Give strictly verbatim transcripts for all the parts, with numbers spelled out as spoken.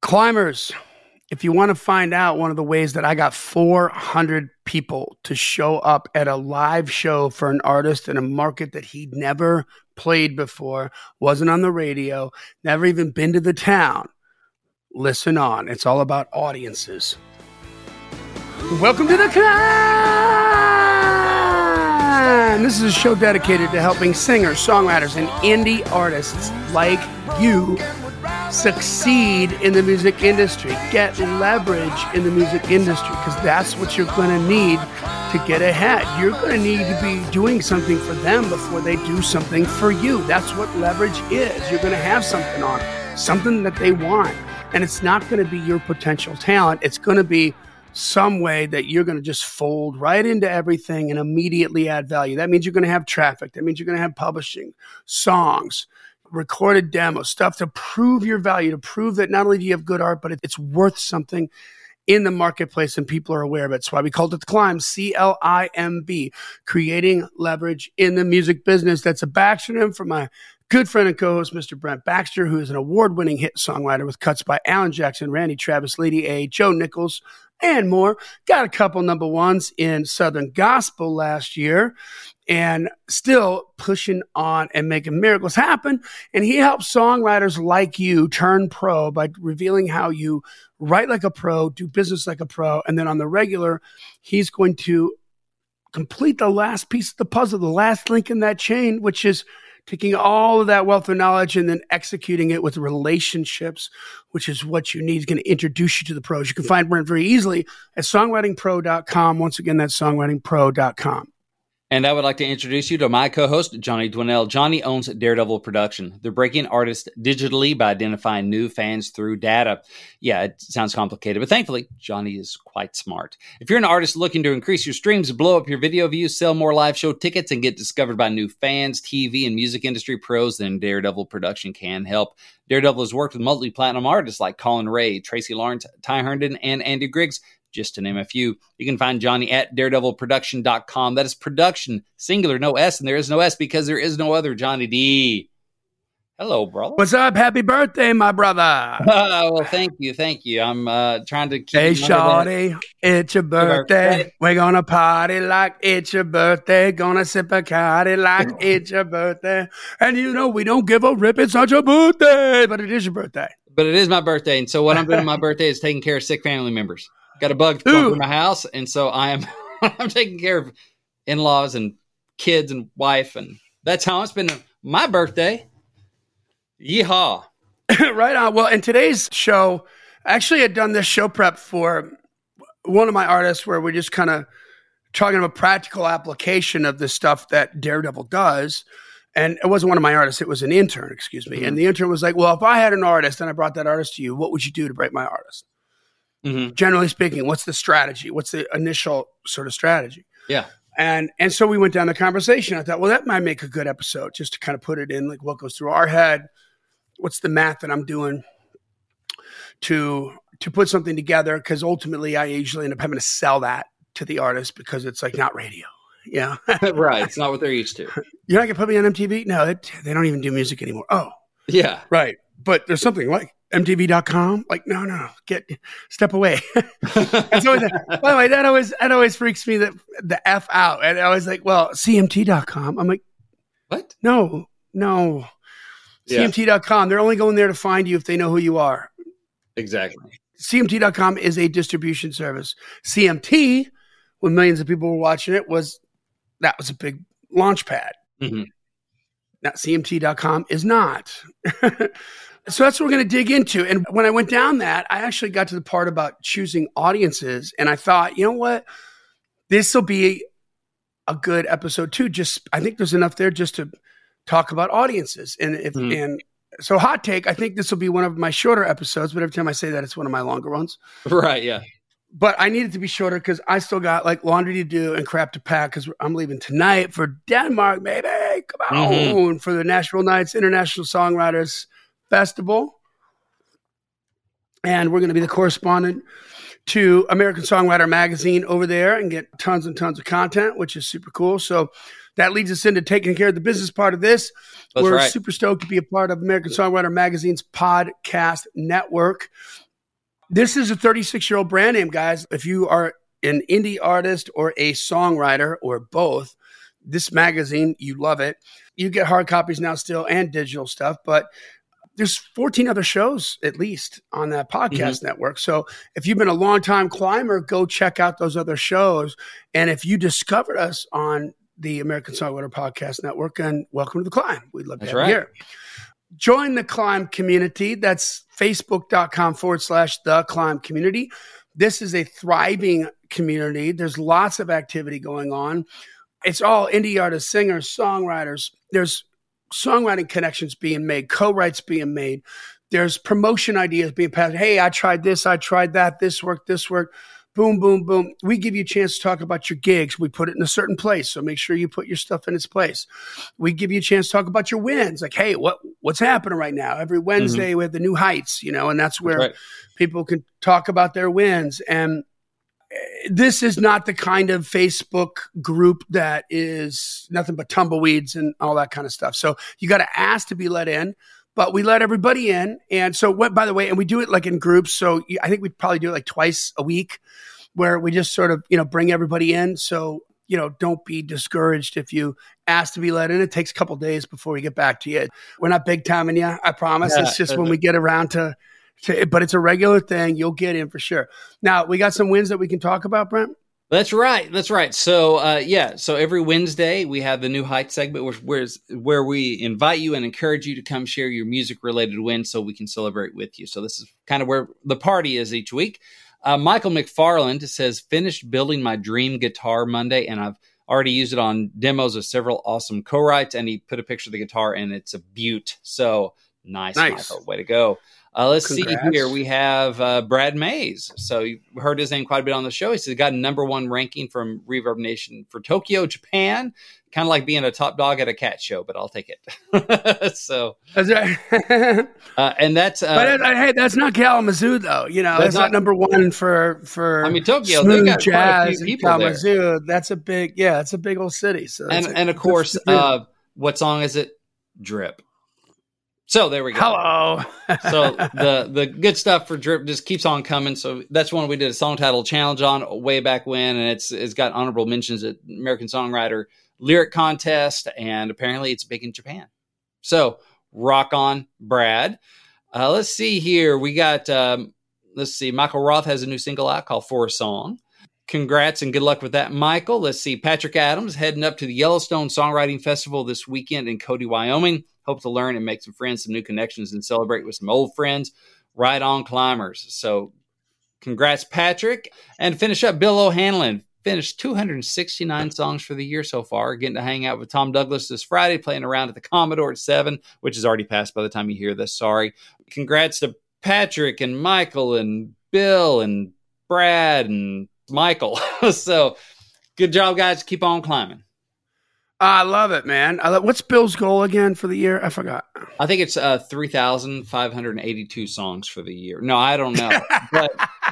Climbers, if you want to find out one of the ways that I got four hundred people to show up at a live show for an artist in a market that he'd never played before, wasn't on the radio, never even been to the town, listen on. It's all about audiences. Welcome to the Climb! This is a show dedicated to helping singers, songwriters, and indie artists like you succeed in the music industry, get leverage in the music industry, because that's what you're going to need to get ahead. You're going to need to be doing something for them before they do something for you. That's what leverage is. You're going to have something on it, something that they want. And it's not going to be your potential talent. It's going to be some way that you're going to just fold right into everything and immediately add value. That means you're going to have traffic. That means you're going to have publishing, songs, recorded demos, stuff to prove your value, to prove that not only do you have good art, but it's worth something in the marketplace and people are aware of it. That's why we called it The Climb, C L I M B, creating leverage in the music business. That's a backsynonym for my good friend and co-host, Mister Brent Baxter, who is an award-winning hit songwriter with cuts by Alan Jackson, Randy Travis, Lady A, Joe Nichols, and more. Got a couple number ones in Southern Gospel last year and still pushing on and making miracles happen. And he helps songwriters like you turn pro by revealing how you write like a pro, do business like a pro, and then on the regular, he's going to complete the last piece of the puzzle, the last link in that chain, which is taking all of that wealth of knowledge and then executing it with relationships, which is what you need. He's going to introduce you to the pros. You can find Brent very easily at songwriting pro dot com. Once again, that's songwriting pro dot com. And I would like to introduce you to my co-host, Johnny Dwinell. Johnny owns Daredevil Production. They're breaking artists digitally by identifying new fans through data. Yeah, it sounds complicated, but thankfully, Johnny is quite smart. If you're an artist looking to increase your streams, blow up your video views, sell more live show tickets, and get discovered by new fans, T V, and music industry pros, then Daredevil Production can help. Daredevil has worked with multi-platinum artists like Colin Ray, Tracy Lawrence, Ty Herndon, and Andy Griggs, just to name a few. You can find Johnny at daredevil production dot com. That is production, singular, no S, and there is no S because there is no other Johnny D. Hello, brother. What's up? Happy birthday, my brother. Uh, well, thank you. Thank you. I'm uh, trying to keep... Hey, shawty, it's your birthday. birthday. We're going to party like it's your birthday. Gonna sip a cardi like it's your birthday. And you know, we don't give a rip. It's not your birthday, but it is your birthday. But it is my birthday. And so what I'm doing on my birthday is taking care of sick family members. Got a bug through my house, and so I am I'm taking care of in-laws and kids and wife, and that's how I'm spending my birthday. Yeehaw. Right on. Well, in today's show, I actually had done this show prep for one of my artists where we're just kind of talking about practical application of the stuff that Daredevil does. And it wasn't one of my artists. It was an intern, excuse me. Mm-hmm. And the intern was like, well, if I had an artist and I brought that artist to you, what would you do to break my artist? Mm-hmm. Generally speaking, what's the strategy? What's the initial sort of strategy? Yeah. And and so we went down the conversation. I thought, well, that might make a good episode just to kind of put it in, like what goes through our head. What's the math that I'm doing to to put something together? Because ultimately, I usually end up having to sell that to the artist because it's like not radio. Yeah. Right. It's not what they're used to. You're not going to put me on M T V? No, it, they don't even do music anymore. Oh. Yeah. Right. But there's something like M T V dot com, like, no, no, get, step away. It's always, by the way, that always, that always freaks me the, the F out. And I was like, well, C M T dot com. I'm like, what? No, no. Yeah. C M T dot com. They're only going there to find you if they know who you are. Exactly. C M T dot com is a distribution service. C M T, when millions of people were watching it, was, that was a big launch pad. Mm-hmm. Now, C M T dot com is not. So that's what we're going to dig into. And when I went down that, I actually got to the part about choosing audiences. And I thought, you know what? This will be a good episode too. Just, I think there's enough there just to talk about audiences. And if, mm. and so hot take, I think this will be one of my shorter episodes, but every time I say that, it's one of my longer ones. Right. Yeah. But I need it to be shorter because I still got like laundry to do and crap to pack because I'm leaving tonight for Denmark, baby. Come on. Mm-hmm. For the Nashville Nights International Songwriters Festival. And we're going to be the correspondent to American Songwriter Magazine over there and get tons and tons of content, which is super cool. So that leads us into taking care of the business part of this. That's we're right. super stoked to be a part of American Songwriter Magazine's podcast network. This is a thirty-six-year-old brand name, guys. If you are an indie artist or a songwriter or both, this magazine, you love it. You get hard copies now still and digital stuff, but there's fourteen other shows at least on that podcast mm-hmm. network. So if you've been a long-time climber, go check out those other shows. And if you discovered us on the American Songwriter Podcast Network, and welcome to the Climb. We'd love to That's have right. you here. Join the Climb community. That's facebook.com forward slash the Climb community. This is a thriving community. There's lots of activity going on. It's all indie artists, singers, songwriters. There's songwriting connections being made, co-writes being made. There's promotion ideas being passed. Hey, I tried this, I tried that, this worked, this worked. Boom, boom, boom. We give you a chance to talk about your gigs. We put it in a certain place, so make sure you put your stuff in its place. We give you a chance to talk about your wins. Like, hey, what what's happening right now? Every Wednesday mm-hmm. we have the New Heights, you know, and that's where that's right. people can talk about their wins. And this is not the kind of Facebook group that is nothing but tumbleweeds and all that kind of stuff. So you got to ask to be let in. But we let everybody in. And so, what, by the way, and we do it like in groups. So I think we'd probably do it like twice a week where we just sort of, you know, bring everybody in. So, you know, don't be discouraged if you ask to be let in. It takes a couple of days before we get back to you. We're not big timing you, I promise. Yeah, it's just when we get around to, to, but it's a regular thing. You'll get in for sure. Now, we got some wins that we can talk about, Brent? That's right. That's right. So, uh, yeah. So every Wednesday we have the New Heights segment, which where, where we invite you and encourage you to come share your music related wins so we can celebrate with you. So this is kind of where the party is each week. Uh, Michael McFarland says, finished building my dream guitar Monday, and I've already used it on demos of several awesome co-writes. And he put a picture of the guitar and it's a beaut. So nice, nice. Michael. Way to go. Uh, let's Congrats. see here. We have uh, Brad Mays. So you heard his name quite a bit on the show. He says he got a number one ranking from Reverb Nation for Tokyo, Japan. Kind of like being a top dog at a cat show, but I'll take it. so, that's right. uh, and that's uh, but uh, hey, that's not Kalamazoo though. You know, that's, that's not, not number one for for. I mean, Tokyo. They got quite a few people Kalamazoo. there. That's a big, yeah, it's a big old city. So, and a, and of course, uh, what song is it? Drip. So there we go. Hello. So the the good stuff for Drip just keeps on coming. So that's one we did a song title challenge on way back when, and it's it's got honorable mentions at American Songwriter Lyric Contest, and apparently it's big in Japan. So rock on, Brad. Uh, let's see here. We got um, let's see. Michael Roth has a new single out called For a Song. Congrats and good luck with that, Michael. Let's see. Patrick Adams heading up to the Yellowstone Songwriting Festival this weekend in Cody, Wyoming. Hope to learn and make some friends, some new connections, and celebrate with some old friends. Right on, climbers. So congrats, Patrick. And finish up, Bill O'Hanlon finished two hundred sixty-nine songs for the year so far. Getting to hang out with Tom Douglas this Friday, playing around at the Commodore at seven, which is already passed by the time you hear this. Sorry. Congrats to Patrick and Michael and Bill and Brad and Michael. So good job, guys. Keep on climbing. I love it, man. I love, what's Bill's goal again for the year? I forgot. I think it's uh, three thousand five hundred eighty-two songs for the year. No, I don't know. but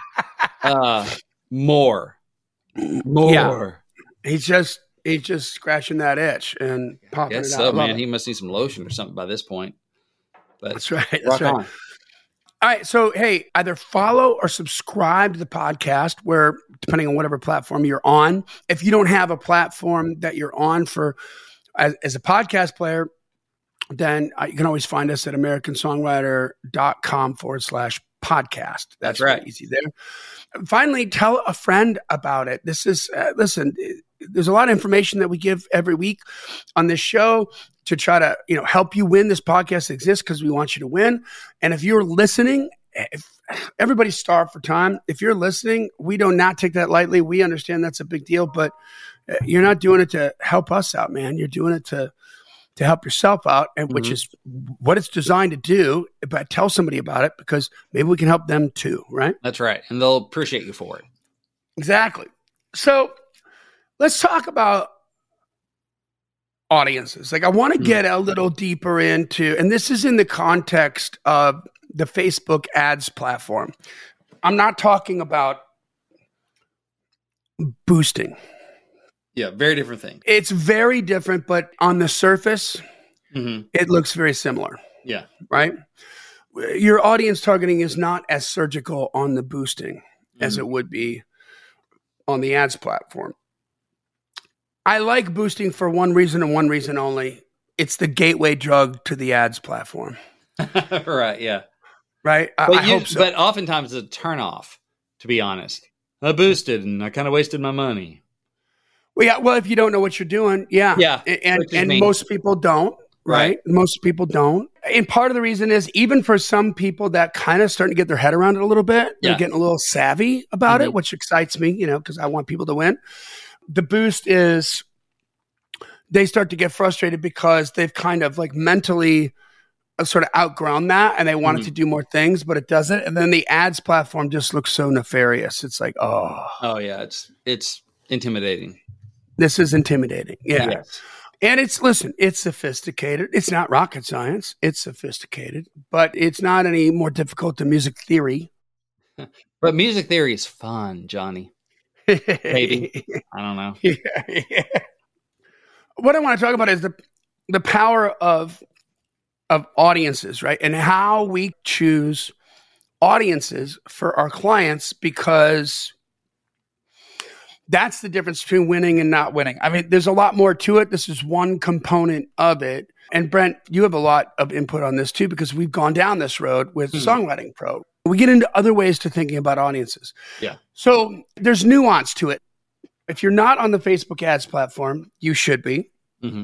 uh, more. More. Yeah. He's just he's just scratching that itch and popping it out. So, man. It. He must need some lotion or something by this point. But that's right. That's right. On. All right. So, hey, either follow or subscribe to the podcast where, depending on whatever platform you're on. If you don't have a platform that you're on for as, as a podcast player, then uh, you can always find us at americansongwriter.com forward slash podcast. That's, That's right. Easy there. Finally, tell a friend about it. This is, uh, listen, there's a lot of information that we give every week on this show to try to, you know, help you win. This podcast exists because we want you to win. And if you're listening, if everybody's starved for time, if you're listening, we do not take that lightly. We understand that's a big deal, but you're not doing it to help us out, man. You're doing it to to help yourself out, and which mm-hmm. is what it's designed to do. But tell somebody about it because maybe we can help them too, right? That's right. And they'll appreciate you for it. Exactly. So let's talk about audiences. Like I want to mm-hmm. get a little deeper into, and this is in the context of the Facebook ads platform. I'm not talking about boosting. Yeah, very different thing. It's very different, but on the surface, mm-hmm. it looks very similar. Yeah. Right? your audience targeting is not as surgical on the boosting mm-hmm. as it would be on the ads platform. I like boosting for one reason and one reason only. It's the gateway drug to the ads platform. Right, yeah. Right? I, but, I you, hope so. But oftentimes it's a turnoff, to be honest. I boosted and I kind of wasted my money. Well, yeah. Well, if you don't know what you're doing, yeah. Yeah. And, and most people don't, right? right? Most people don't. And part of the reason is even for some people that kind of starting to get their head around it a little bit, they're yeah. getting a little savvy about mm-hmm. it, which excites me, you know, because I want people to win. The boost is they start to get frustrated because they've kind of like mentally sort of outgrown that and they want mm-hmm. it to do more things, but it doesn't. And then the ads platform just looks so nefarious. It's like, oh. Oh, yeah. It's it's intimidating. This is intimidating. Yeah. Yes. And it's, listen, it's sophisticated. It's not rocket science. It's sophisticated, but it's not any more difficult than music theory. But music theory is fun, Johnny. Maybe. I don't know. Yeah, yeah. What I want to talk about is the the power of of audiences, right? And how we choose audiences for our clients, because that's the difference between winning and not winning. I mean, there's a lot more to it. This is one component of it. And Brent, you have a lot of input on this too, because we've gone down this road with mm-hmm. Songwriting Pro. We get into other ways to thinking about audiences. Yeah. So there's nuance to it. If you're not on the Facebook ads platform, you should be. Mm-hmm.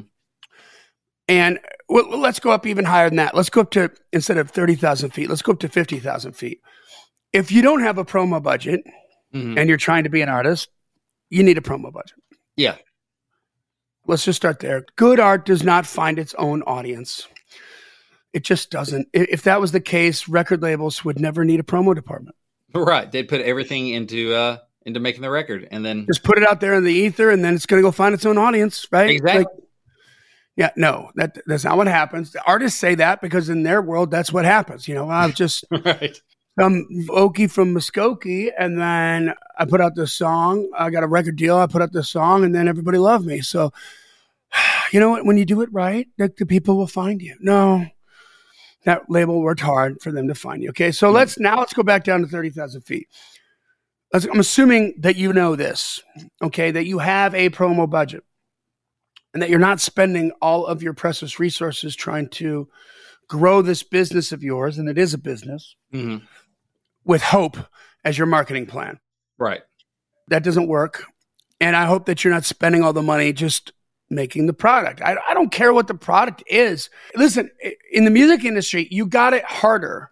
And well, let's go up even higher than that. Let's go up to, instead of thirty thousand feet, let's go up to fifty thousand feet. If you don't have a promo budget mm-hmm. and you're trying to be an artist, you need a promo budget. Yeah. Let's just start there. Good art does not find its own audience. It just doesn't. If that was the case, record labels would never need a promo department. Right. They'd put everything into uh, into making the record and then just put it out there in the ether and then it's going to go find its own audience, right? Exactly. Like, yeah, no, that that's not what happens. The artists say that because in their world, that's what happens. You know, I'm just right. some Okie from Muskogee, and then I put out this song. I got a record deal. I put out this song, and then everybody loved me. So, you know what? When you do it right, the, the people will find you. No, that label worked hard for them to find you. Okay, so mm-hmm. let's now let's go back down to thirty thousand feet. Let's, I'm assuming that you know this, okay, that you have a promo budget and that you're not spending all of your precious resources trying to grow this business of yours, and it is a business, mm-hmm. with hope as your marketing plan. Right. That doesn't work. And I hope that you're not spending all the money just making the product. I, I don't care what the product is. Listen, in the music industry, you got it harder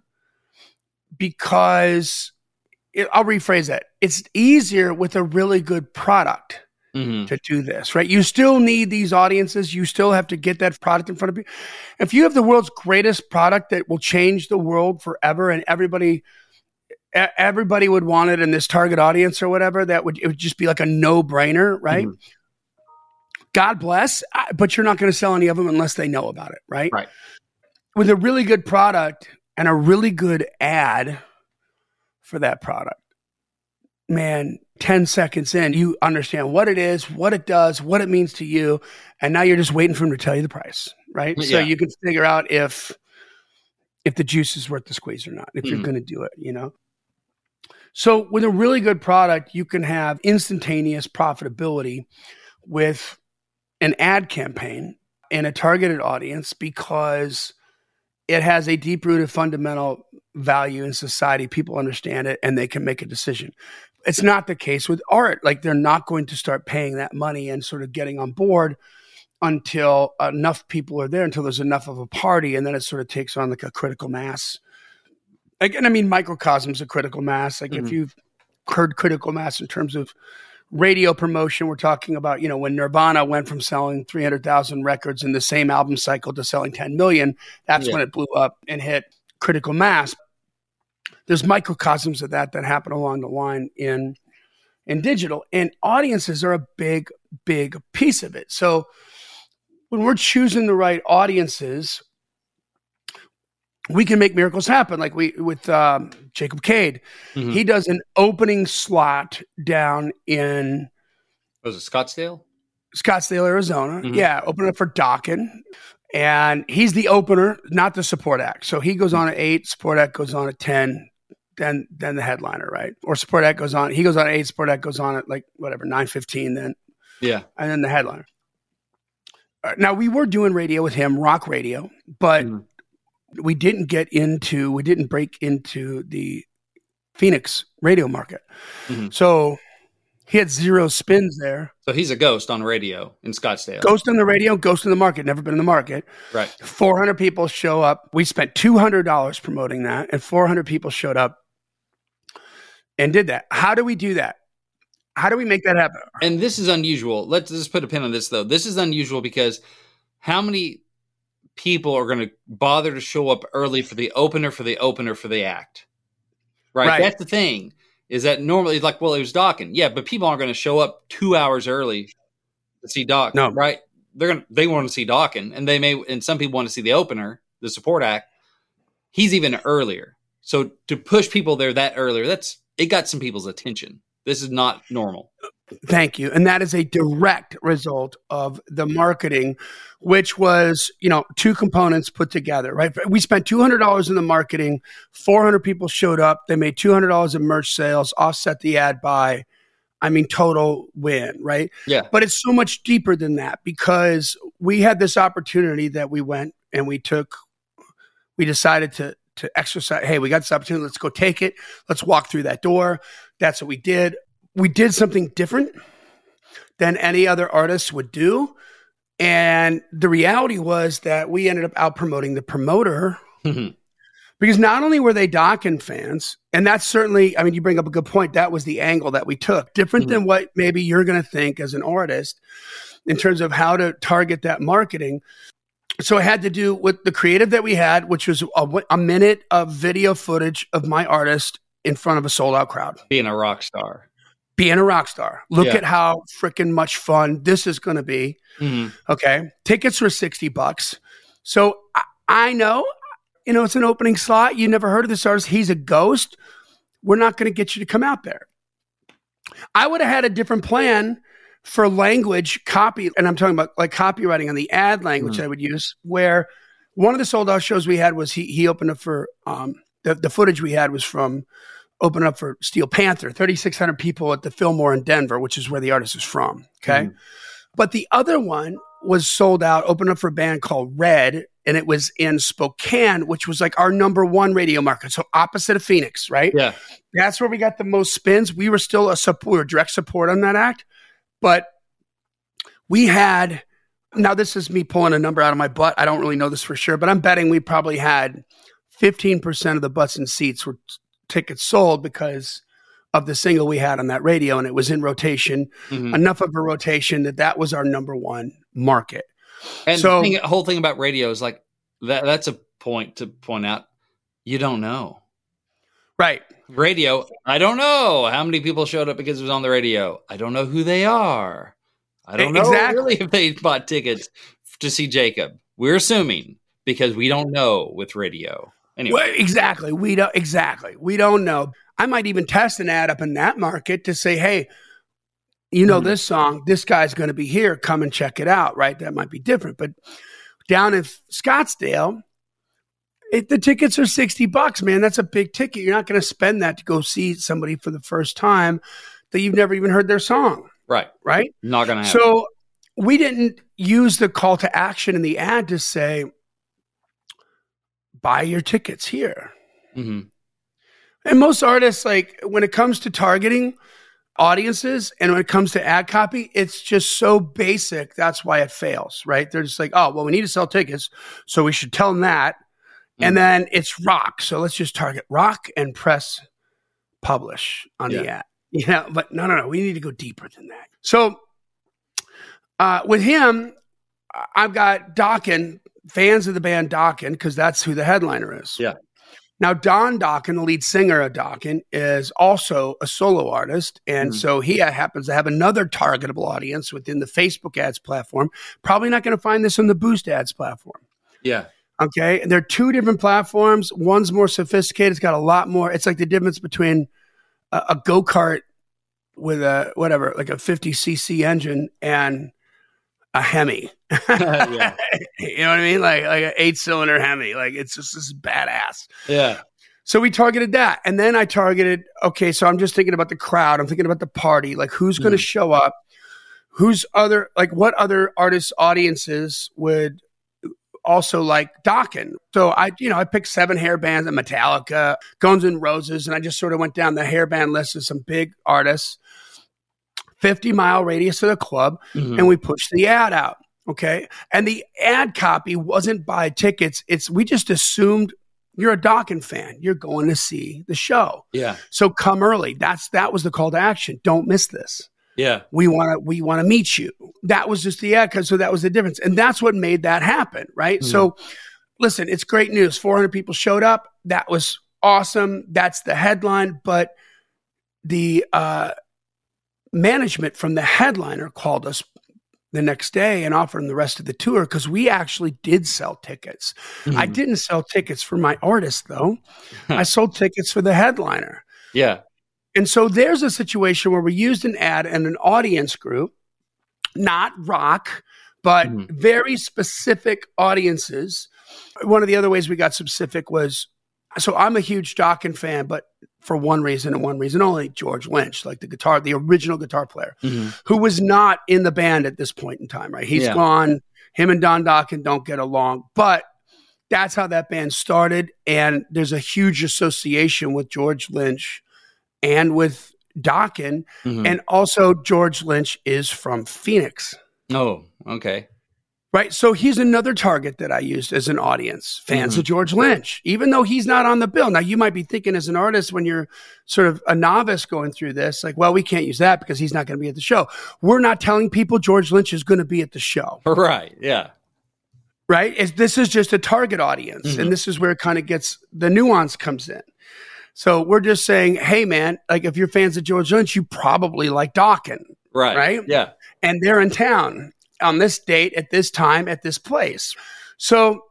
because, it, I'll rephrase that. It's easier with a really good product. Mm-hmm. To do this, right? You still need these audiences. You still have to get that product in front of you. If you have the world's greatest product that will change the world forever, and everybody, everybody would want it in this target audience or whatever, that would it would just be like a no-brainer, right? Mm-hmm. God bless, but you're not going to sell any of them unless they know about it, right? Right. With a really good product and a really good ad for that product, man, ten seconds in, you understand what it is, what it does, what it means to you. And now you're just waiting for him to tell you the price, right? Yeah. So you can figure out if, if the juice is worth the squeeze or not, if mm-hmm. you're going to do it, you know? So with a really good product, you can have instantaneous profitability with an ad campaign and a targeted audience because it has a deep-rooted fundamental value in society. People understand it and they can make a decision. It's not the case with art. Like, they're not going to start paying that money and sort of getting on board until enough people are there, until there's enough of a party. And then it sort of takes on like a critical mass. Like, and I mean, Microcosm's a critical mass. Like mm-hmm. if you've heard critical mass in terms of radio promotion, we're talking about, you know, when Nirvana went from selling three hundred thousand records in the same album cycle to selling ten million, that's yeah. when it blew up and hit critical mass. There's microcosms of that that happen along the line in, in digital, and audiences are a big, big piece of it. So when we're choosing the right audiences, we can make miracles happen. Like we, with um, Jacob Cade, mm-hmm. he does an opening slot down in, was it Scottsdale? Scottsdale, Arizona. Mm-hmm. Yeah. Open up for Dokken. And he's the opener, not the support act. So he goes on at eight, support act goes on at ten, then then the headliner, right? Or support act goes on, he goes on at eight, support act goes on at like whatever, nine fifteen then. Yeah. And then the headliner. Uh, now we were doing radio with him, rock radio, but mm. we didn't get into, we didn't break into the Phoenix radio market. Mm-hmm. So he had zero spins there. So he's a ghost on radio in Scottsdale. Ghost on the radio, ghost in the market, never been in the market. Right. four hundred people show up. We spent two hundred dollars promoting that, and four hundred people showed up and did that. How do we do that? How do we make that happen? And this is unusual. Let's just put a pin on this, though. This is unusual because how many people are going to bother to show up early for the opener, for the opener, for the act? Right? right. That's the thing. Is that normally it's like, well, it was Dokken. Yeah, but people aren't going to show up two hours early to see Dokken. No. Right? They're going to, they want to see Dokken, and they may, and some people want to see the opener, the support act. He's even earlier. So to push people there that earlier, that's, it got some people's attention. This is not normal. Thank you. And that is a direct result of the marketing, which was, you know, two components put together, right? We spent two hundred dollars in the marketing, four hundred people showed up. They made two hundred dollars in merch sales, offset the ad buy. I mean, total win, right? Yeah. But it's so much deeper than that because we had this opportunity that we went and we took, we decided to, to exercise. Hey, we got this opportunity. Let's go take it. Let's walk through that door. That's what we did. We did something different than any other artist would do. And the reality was that we ended up out promoting the promoter mm-hmm. because not only were they Dokken fans, and that's certainly, I mean, you bring up a good point. That was the angle that we took, different mm-hmm. than what maybe you're going to think as an artist in terms of how to target that marketing. So it had to do with the creative that we had, which was a, a minute of video footage of my artist in front of a sold out crowd. Being a rock star. Being a rock star. Look yeah. at how freaking much fun this is going to be. Mm-hmm. Okay. Tickets were sixty bucks. So I, I know, you know, it's an opening slot. You never heard of this artist. He's a ghost. We're not going to get you to come out there. I would have had a different plan for language copy. And I'm talking about like copywriting on the ad language mm-hmm. I would use, where one of the sold out shows we had was he, he opened up for, um, the, the footage we had was from, open up for Steel Panther, thirty-six hundred people at the Fillmore in Denver, which is where the artist is from. Okay. Mm. But the other one was sold out, opened up for a band called Red, and it was in Spokane, which was like our number one radio market. So opposite of Phoenix, right? Yeah. That's where we got the most spins. We were still a support, we were direct support on that act, but we had, now this is me pulling a number out of my butt. I don't really know this for sure, but I'm betting we probably had fifteen percent of the butts and seats were tickets sold because of the single we had on that radio, and it was in rotation, mm-hmm. enough of a rotation that that was our number one market. And so, the thing, whole thing about radio is like that. That's a point to point out. You don't know, right? Radio. I don't know how many people showed up because it was on the radio. I don't know who they are. I don't know exactly. really if they bought tickets to see Jacob. We're assuming because we don't know with radio. Anyway. Well, exactly. We don't exactly. We don't know. I might even test an ad up in that market to say, hey, you know, mm-hmm. this song, this guy's going to be here. Come and check it out. Right. That might be different. But down in Scottsdale, it, the tickets are sixty bucks, man. That's a big ticket. You're not going to spend that to go see somebody for the first time that you've never even heard their song. Right. Right. Not going to happen. So we didn't use the call to action in the ad to say, buy your tickets here. Mm-hmm. And most artists, like when it comes to targeting audiences and when it comes to ad copy, it's just so basic. That's why it fails, right? They're just like, oh, well, we need to sell tickets, so we should tell them that. Mm-hmm. And then it's rock. So let's just target rock and press publish on yeah. the ad. Yeah, but no, no, no. We need to go deeper than that. So uh, with him, I've got Dokken, fans of the band Dokken, because that's who the headliner is. Yeah. Now, Don Dokken, the lead singer of Dokken, is also a solo artist. And mm. so he happens to have another targetable audience within the Facebook ads platform. Probably not going to find this on the Boost ads platform. Yeah. Okay. And they're two different platforms. One's more sophisticated. It's got a lot more. It's like the difference between a, a go-kart with a, whatever, like a fifty c c engine and a Hemi. Yeah. You know what I mean? Like, like an eight cylinder Hemi. Like it's just this badass. Yeah. So we targeted that. And then I targeted, okay, so I'm just thinking about the crowd. I'm thinking about the party. Like who's going to Mm. show up? Who's other, like what other artists' audiences would also like Dokken? So I, you know, I picked seven hair bands and Metallica, Guns N' Roses, and I just sort of went down the hair band list of some big artists, fifty mile radius of the club, Mhm. and we pushed the ad out. Okay. And the ad copy wasn't buy tickets. It's, we just assumed you're a Dokken fan. You're going to see the show. Yeah. So come early. That's, that was the call to action. Don't miss this. Yeah. We want to, we want to meet you. That was just the ad. So that was the difference. And that's what made that happen. Right. Mhm. So listen, it's great news. four hundred people showed up. That was awesome. That's the headline. But the, uh, management from the headliner called us the next day and offered them the rest of the tour because we actually did sell tickets. Mhm. I didn't sell tickets for my artist, though. I sold tickets for the headliner. Yeah. And so there's a situation where we used an ad and an audience group, not rock, but Mhm. very specific audiences. One of the other ways we got specific was, so I'm a huge Dokken fan, but for one reason and one reason only, George Lynch, like the guitar, the original guitar player, Mhm. who was not in the band at this point in time, right? He's Yeah. gone. Him and Don Dokken don't get along, but that's how that band started. And there's a huge association with George Lynch and with Dokken. Mhm. And also George Lynch is from Phoenix, Oh, okay. right? So he's another target that I used as an audience, fans Mhm. of George Lynch, even though he's not on the bill. Now you might be thinking as an artist when you're sort of a novice going through this, like, well, we can't use that because he's not going to be at the show. We're not telling people George Lynch is going to be at the show. Right. Yeah. Right? It's, this is just a target audience. Mhm. And this is where it kind of gets, the nuance comes in. So we're just saying, hey, man, like if you're fans of George Lynch, you probably like Dokken, Right. Right? Yeah. and they're in town on this date at this time at this place. So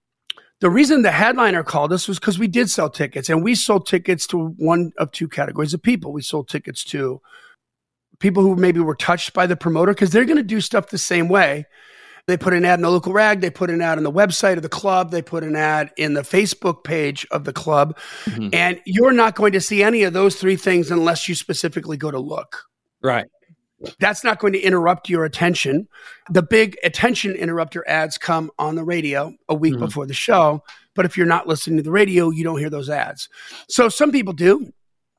the reason the headliner called us was because we did sell tickets, and we sold tickets to one of two categories of people. We sold tickets to people who maybe were touched by the promoter because they're going to do stuff the same way. They put an ad in the local rag. They put an ad on the website of the club. They put an ad in the Facebook page of the club. Mhm. And you're not going to see any of those three things unless you specifically go to look. Right. That's not going to interrupt your attention. The big attention interrupter ads come on the radio a week Mhm. before the show. But if you're not listening to the radio, you don't hear those ads. So some people do.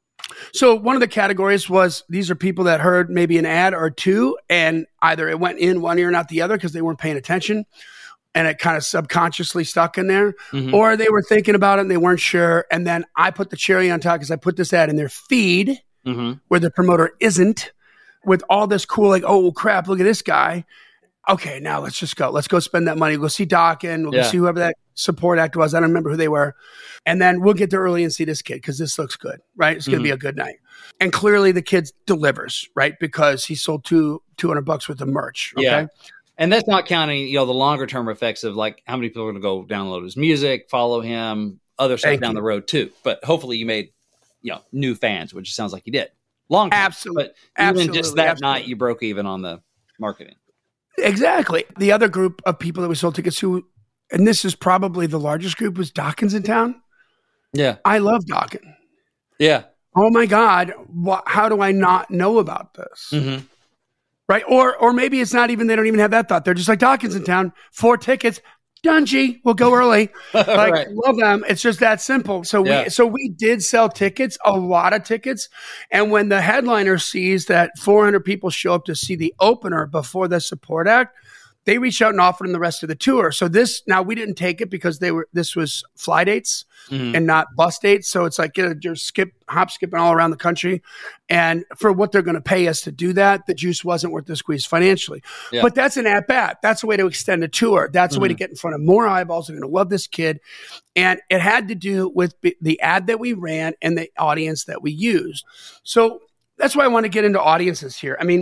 So one of the categories was these are people that heard maybe an ad or two, and either it went in one ear, not the other, because they weren't paying attention, and it kind of subconsciously stuck in there, Mhm. or they were thinking about it and they weren't sure. And then I put the cherry on top because I put this ad in their feed Mhm. where the promoter isn't, with all this cool, like, oh crap, look at this guy. Okay, now let's just go. Let's go spend that money. We'll go see Dokken. We'll Yeah. go see whoever that support act was. I don't remember who they were. And then we'll get there early and see this kid because this looks good, right? It's going to be a good night. And clearly the kid delivers, right? Because he sold two, 200 bucks worth of merch. Okay. Yeah. And that's not counting, you know, the longer term effects of like how many people are going to go download his music, follow him, other stuff Thank down you. the road too. But hopefully you made, you know, new fans, which it sounds like you did. Long term. Absolutely. But even Absolutely. just that Absolutely. night, you broke even on the marketing. Exactly. The other group of people that we sold tickets to, and this is probably the largest group, was Dokken's in town. Yeah. I love Dokken. Yeah. Oh my God, wh- how do I not know about this? Mm-hmm. Right? Or or maybe it's not even, they don't even have that thought. They're just like, Dokken's in town, four tickets, Dungy, we'll go early. Like, Right. love them. It's just that simple. So Yeah. we so we did sell tickets, a lot of tickets. And when the headliner sees that four hundred people show up to see the opener before the support act, they reached out and offered them the rest of the tour. So this, now we didn't take it because they were, this was fly dates Mhm. and not bus dates. So it's like, you know, you're skip, hop skipping all around the country. And for what they're going to pay us to do that, the juice wasn't worth the squeeze financially. Yeah. But that's an at bat. That's a way to extend a tour. That's a way to get in front of more eyeballs. They're going to love this kid. And it had to do with b- the ad that we ran and the audience that we used. So that's why I want to get into audiences here. I mean,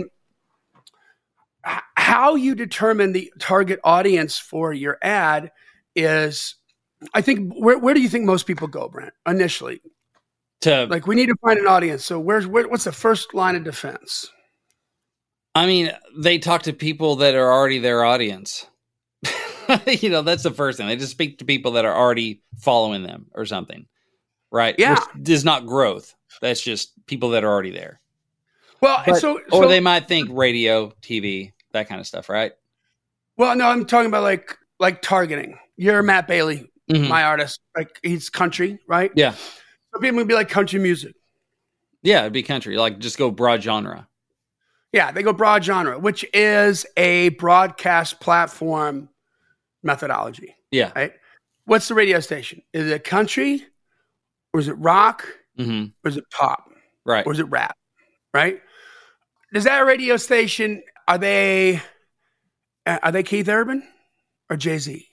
h- how you determine the target audience for your ad is, I think, where, where do you think most people go, Brent, initially? To Like, we need to find an audience. So where's, where, what's the first line of defense? I mean, they talk to people that are already their audience. You know, that's the first thing. They just speak to people that are already following them or something, right? Yeah. Which is not growth. That's just people that are already there. Well, But, so, or so they might think radio, T V, that kind of stuff, right? well, no, I'm talking about like like targeting. You're Matt Bailey, Mhm. my artist. Like he's country, right? Yeah. So people would be like country music. Yeah, it'd be country. Like just go broad genre. Yeah, they go broad genre, which is a broadcast platform methodology, Yeah. right? What's the radio station? Is it country, or is it rock, hmm or is it pop, Right. or is it rap, right? Does that radio station, are they are they Keith Urban or Jay-Z?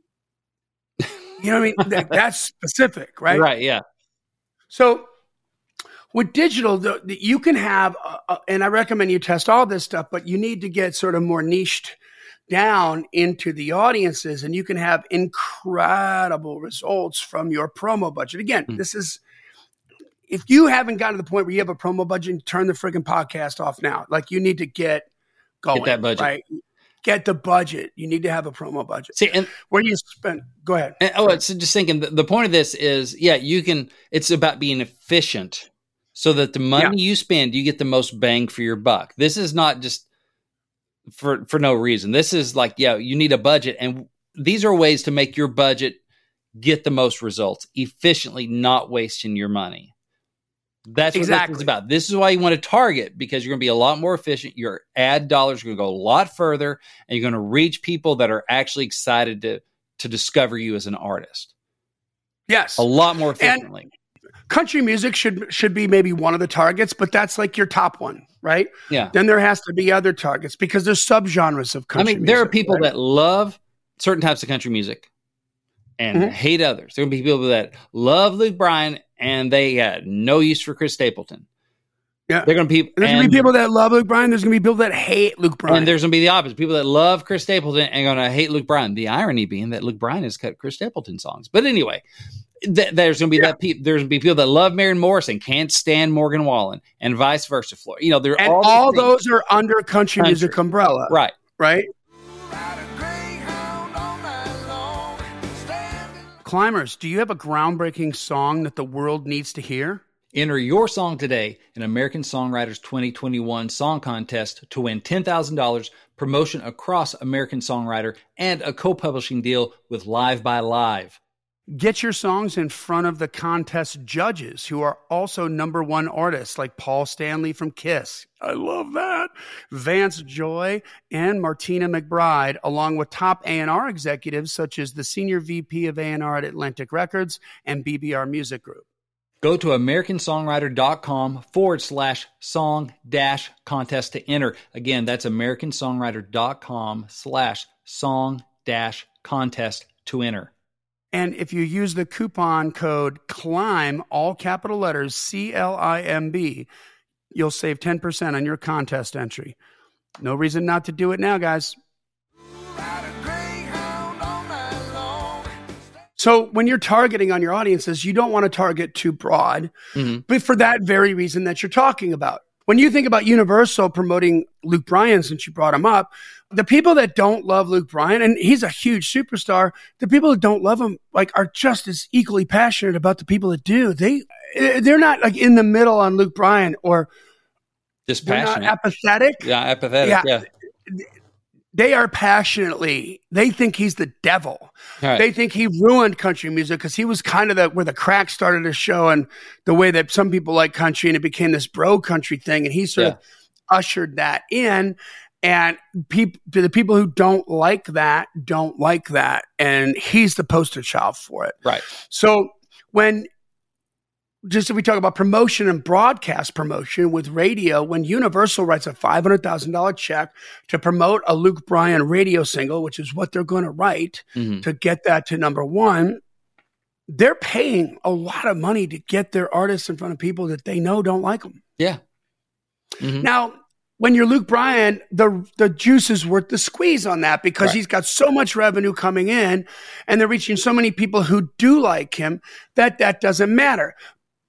You know what I mean? That, that's specific, right? Right. Yeah. So with digital, the, the, you can have, uh, uh, and I recommend you test all this stuff, but you need to get sort of more niched down into the audiences, and you can have incredible results from your promo budget. Again, Mm. this is, if you haven't gotten to the point where you have a promo budget, turn the friggin' podcast off now. Like you need to get going. Get that budget. Right? Get the budget. You need to have a promo budget. See, and Where you spend, go ahead. And, oh, it's just thinking the, the point of this is, yeah, you can, it's about being efficient so that the money you spend, you get the most bang for your buck. This is not just for, for no reason. This is like, yeah, you need a budget. And these are ways to make your budget get the most results efficiently, not wasting your money. That's what Exactly. this is about. This is why you want to target, because you're going to be a lot more efficient. Your ad dollars are going to go a lot further, and you're going to reach people that are actually excited to to discover you as an artist Yes. a lot more efficiently. Country music should should be maybe one of the targets, but that's like your top one, right? Yeah. Then there has to be other targets because there's subgenres of I country mean, music. there are people right? that love certain types of country music and Mhm. hate others. There will be people that love Luke Bryan and they got no use for Chris Stapleton. Yeah. They're going to be, And there's and, gonna be people that love Luke Bryan. There's gonna be people that hate Luke Bryan. and there's going to be the opposite. People that love Chris Stapleton and going to hate Luke Bryan. The irony being that Luke Bryan has cut Chris Stapleton songs. But anyway, th- there's going to be Yeah. that. Pe- there's going to be people that love Marion Morrison, can't stand Morgan Wallen, and vice versa. Florida, you know, they're and all, these all things. those are under country, Country. music umbrella, right. right? Climbers, do you have a groundbreaking song that the world needs to hear? Enter your song today in American Songwriters twenty twenty-one Song Contest to win ten thousand dollars, promotion across American Songwriter, and a co-publishing deal with Live by Live. Get your songs in front of the contest judges who are also number one artists like Paul Stanley from Kiss. I love that. Vance Joy and Martina McBride, along with top A and R executives such as the Senior V P of A and R at Atlantic Records and B B R Music Group. Go to americansongwriter.com forward slash song dash contest to enter. Again, that's americansongwriter.com slash song dash contest to enter. And if you use the coupon code CLIMB, all capital letters, C L I M B, you'll save ten percent on your contest entry. No reason not to do it now, guys. So when you're targeting on your audiences, you don't want to target too broad, Mm-hmm. but for that very reason that you're talking about. When you think about Universal promoting Luke Bryan, since you brought him up, the people that don't love Luke Bryan, and he's a huge superstar, the people that don't love him like are just as equally passionate about the people that do. They they're not like in the middle on Luke Bryan, or Just they're not passionate. apathetic. Yeah, apathetic. Yeah. Yeah. They are passionately, they think he's the devil. All right. They think he ruined country music because he was kind of the, where the crack started to show, and the way that some people like country, and it became this bro country thing. And he sort Yeah. of ushered that in. And people, the people who don't like that, don't like that. And he's the poster child for it. Right. So when, just if we talk about promotion and broadcast promotion with radio, when Universal writes a five hundred thousand dollars check to promote a Luke Bryan radio single, which is what they're going to write Mhm. to get that to number one, they're paying a lot of money to get their artists in front of people that they know don't like them. Yeah. Mhm. Now, when you're Luke Bryan, the the juice is worth the squeeze on that, because Right. he's got so much revenue coming in and they're reaching so many people who do like him that that doesn't matter.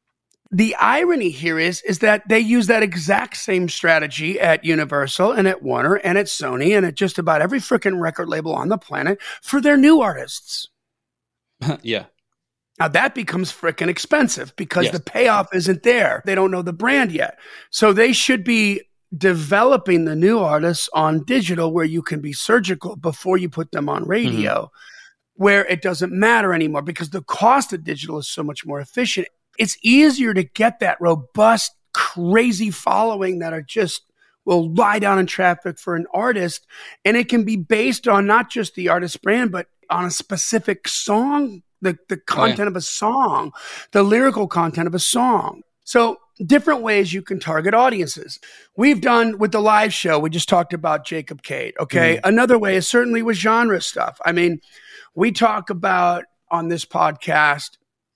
The irony here is, is that they use that exact same strategy at Universal and at Warner and at Sony and at just about every freaking record label on the planet for their new artists. Yeah. Now that becomes freaking expensive because Yes. the payoff isn't there. They don't know the brand yet. So they should be developing the new artists on digital where you can be surgical before you put them on radio, mm-hmm. where it doesn't matter anymore because the cost of digital is so much more efficient. It's easier to get that robust, crazy following that are just will lie down in traffic for an artist. And it can be based on not just the artist brand, but on a specific song, the, the content oh, yeah. of a song, the lyrical content of a song. So different ways you can target audiences. We've done with the live show, we just talked about Jacob Cade. Okay. Mm. Another way is certainly with genre stuff. I mean, we talk about on this podcast,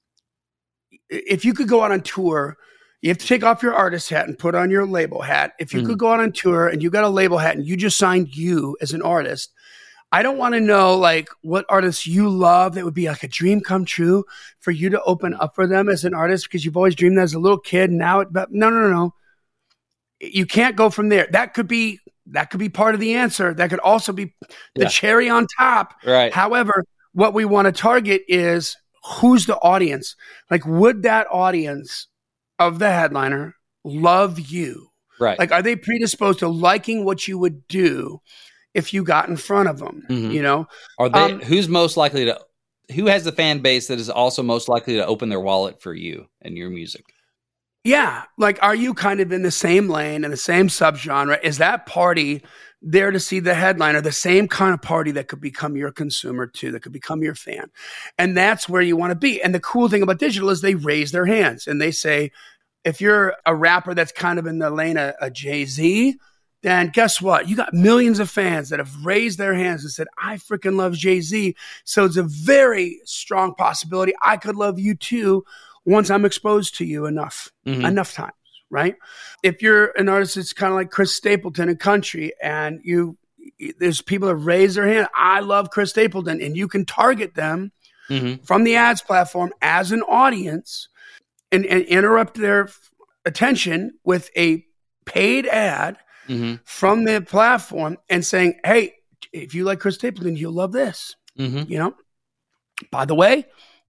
if you could go out on tour, you have to take off your artist hat and put on your label hat. If you mm. could go out on tour and you got a label hat and you just signed you as an artist, I don't want to know like what artists you love that would be like a dream come true for you to open up for them as an artist because you've always dreamed that as a little kid. And now, it, but no, no, no, no. You can't go from there. That could be that could be part of the answer. That could also be the yeah. cherry on top. Right. However, what we want to target is who's the audience? Like, would that audience of the headliner love you? Right. Like, are they predisposed to liking what you would do if you got in front of them? Mm-hmm. You know, are they? Um, who's most likely to? Who has the fan base that is also most likely to open their wallet for you and your music? Yeah, like, are you kind of in the same lane and the same subgenre? Is that party there to see the headliner, the same kind of party that could become your consumer too, that could become your fan? And that's where you want to be. And the cool thing about digital is they raise their hands and they say, if you're a rapper that's kind of in the lane of a Jay-Z, then guess what? You got millions of fans that have raised their hands and said, I freaking love Jay-Z. So it's a very strong possibility I could love you too once I'm exposed to you enough, mm-hmm. enough times, right? If you're an artist that's kind of like Chris Stapleton in country and you, there's people that raise their hand, I love Chris Stapleton, and you can target them mm-hmm. from the ads platform as an audience and, and interrupt their attention with a paid ad mm-hmm. from the platform and saying, hey, if you like Chris Stapleton, you'll love this. Mm-hmm. You know, by the way,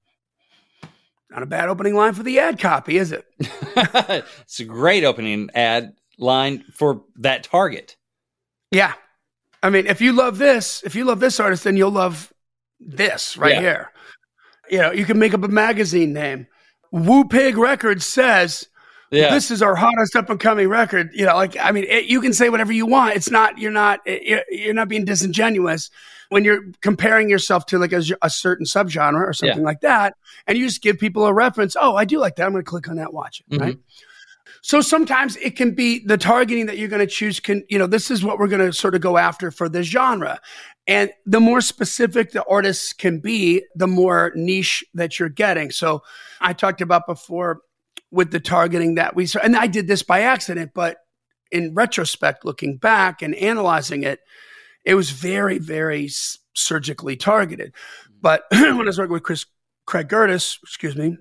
not a bad opening line for the ad copy, is it? It's a great opening ad line for that target. Yeah. I mean, if you love this, if you love this artist, then you'll love this right yeah. here. You know, you can make up a magazine name. Woo Pig Records says, yeah. this is our hottest up and coming record. You know, like, I mean, it, you can say whatever you want. It's not, you're not, it, you're not being disingenuous when you're comparing yourself to like a, a certain subgenre or something yeah. like that. And you just give people a reference. Oh, I do like that. I'm going to click on that, watch it. Mm-hmm. Right. So sometimes it can be the targeting that you're going to choose can, you know, this is what we're going to sort of go after for the genre. And the more specific the artists can be, the more niche that you're getting. So I talked about before with the targeting that we saw, and I did this by accident, but in retrospect, looking back and analyzing it, it was very, very surgically targeted. But when I was working with Chris Craig Curtis, excuse me,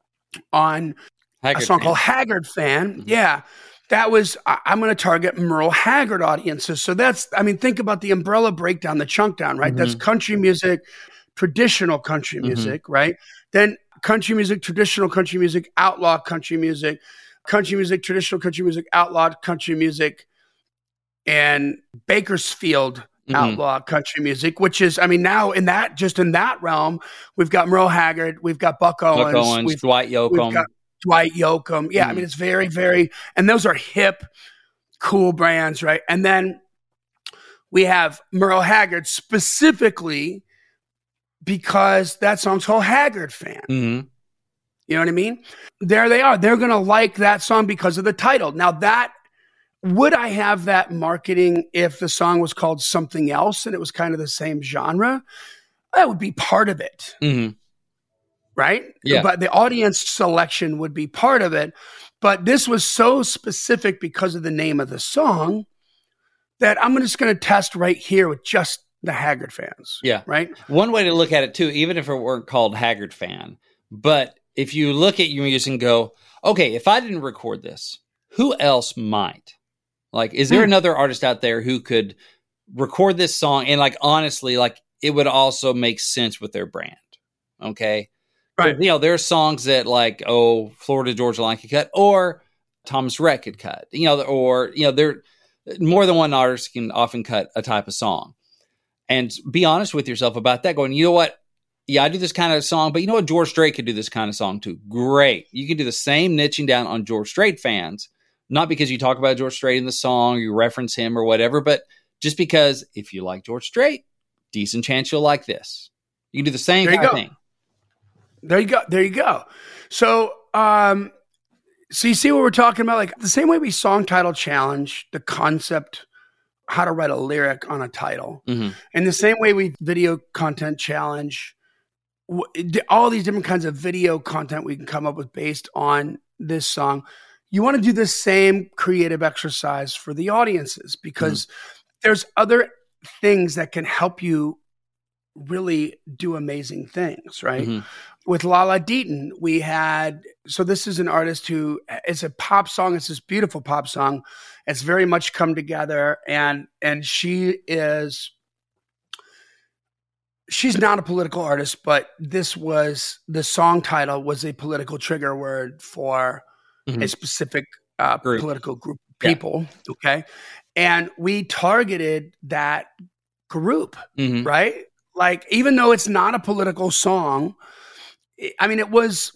on Haggard a song fan. called Haggard Fan, mm-hmm. yeah, that was, I, I'm going to target Merle Haggard audiences. So that's, I mean, think about the umbrella breakdown, the chunk down, right? Mm-hmm. That's country music, traditional country music, mm-hmm. right? Then country music, traditional country music, outlaw country music, country music, traditional country music, outlawed country music, and Bakersfield mm-hmm. outlaw country music, which is, I mean, now in that, just in that realm, we've got Merle Haggard, we've got Buck Owens, Buck Owens we've, Dwight Yoakam. We've got Dwight Yoakam. Yeah, mm-hmm. I mean, it's very, very, and those are hip, cool brands, right? And then we have Merle Haggard specifically because that song's called Haggard Fan. Mm-hmm. You know what I mean? There they are. They're going to like that song because of the title. Now that, would I have that marketing if the song was called something else and it was kind of the same genre? That would be part of it. Mm-hmm. Right? Yeah. But the audience selection would be part of it. But this was so specific because of the name of the song that I'm just going to test right here with just the Haggard fans. Yeah. Right? One way to look at it too, even if it weren't called Haggard Fan, but if you look at your music and go, okay, if I didn't record this, who else might? Like, is there hmm. another artist out there who could record this song and, like, honestly, like, it would also make sense with their brand? Okay. Right. You know, there are songs that, like, oh, Florida Georgia Line could cut, or Thomas Rhett could cut, you know, or, you know, there more than one artist can often cut a type of song. And be honest with yourself about that, going, you know what? Yeah, I do this kind of song, but you know what? George Strait could do this kind of song too. Great. You can do the same niching down on George Strait fans, not because you talk about George Strait in the song, or you reference him or whatever, but just because if you like George Strait, decent chance you'll like this. You can do the same kind of thing. There you go. There you go. So, um, so you see what we're talking about? Like the same way we song title challenge the concept, how to write a lyric on a title. Mm-hmm. And the same way we video content challenge all these different kinds of video content we can come up with based on this song. You want to do the same creative exercise for the audiences, because mm-hmm. there's other things that can help you really do amazing things, right? Mm-hmm. With Lala Deaton, we had, so this is an artist who, it's a pop song. It's this beautiful pop song. It's very much come together. And, and she is, she's not a political artist, but this was, the song title was a political trigger word for mm-hmm. a specific uh, group. political group of people. Yeah. Okay. And we targeted that group, mm-hmm. right? Like, even though it's not a political song, I mean, it was,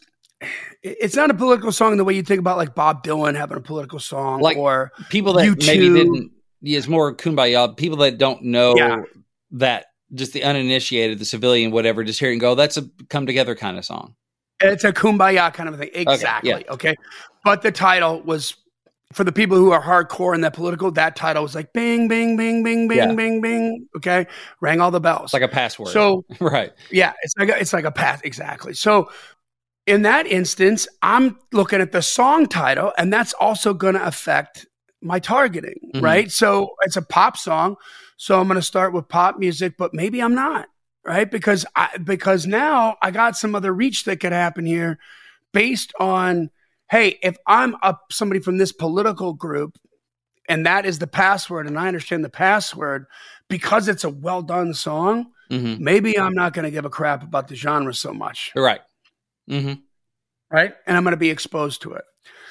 it's not a political song in the way you think about like Bob Dylan having a political song, like or people that U two. Maybe didn't, it's more kumbaya, people that don't know yeah. that, just the uninitiated, the civilian, whatever, just hear it and go, that's a come together kind of song. It's a kumbaya kind of thing. Exactly. Okay. Yeah. okay. But the title was, for the people who are hardcore in that political, that title was like bing, bing, bing, bing, bing, yeah. bing, bing. Okay. Rang all the bells. It's like a password. So, right. Yeah. It's like a, it's like a pass. Exactly. So in that instance, I'm looking at the song title, and that's also going to affect my targeting. Mm-hmm. Right. So it's a pop song. So I'm going to start with pop music, but maybe I'm not, right? Because I, because now I got some other reach that could happen here based on, hey, if I'm a, somebody from this political group and that is the password and I understand the password, because it's a well done song, mm-hmm. maybe I'm not going to give a crap about the genre so much. Right. Mm-hmm. Right. And I'm going to be exposed to it.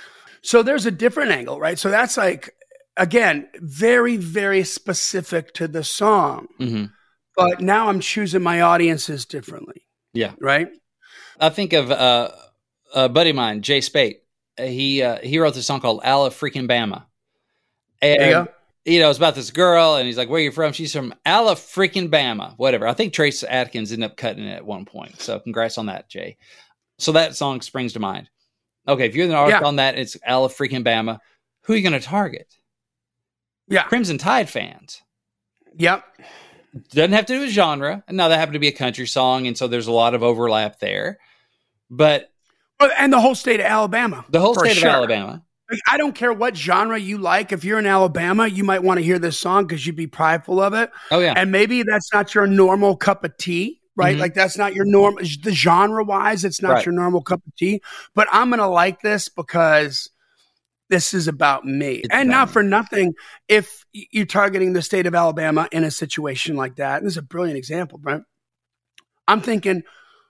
So there's a different angle, right? So that's like, again, very, very specific to the song. Mm-hmm. But now I'm choosing my audiences differently. Yeah. Right? I think of uh, a buddy of mine, Jay Spate. He uh, he wrote this song called Alla Freaking Bama. And, there you go. You know, it's about this girl, and he's like, where are you from? She's from Alla Freaking Bama, whatever. I think Trace Atkins ended up cutting it at one point. So congrats on that, Jay. So that song springs to mind. Okay, if you're an artist yeah. on that, it's Alla Freaking Bama. Who are you going to target? Yeah. Crimson Tide fans. Yep. Doesn't have to do with genre. Now, that happened to be a country song, and so there's a lot of overlap there. But well, and the whole state of Alabama. The whole state sure. of Alabama. Like, I don't care what genre you like. If you're in Alabama, you might want to hear this song because you'd be prideful of it. Oh, yeah. And maybe that's not your normal cup of tea, right? Mm-hmm. Like, that's not your normal, the genre-wise, it's not right. your normal cup of tea. But I'm going to like this because this is about me. It's and not me. For nothing, if you're targeting the state of Alabama in a situation like that, and this is a brilliant example, right? I'm thinking,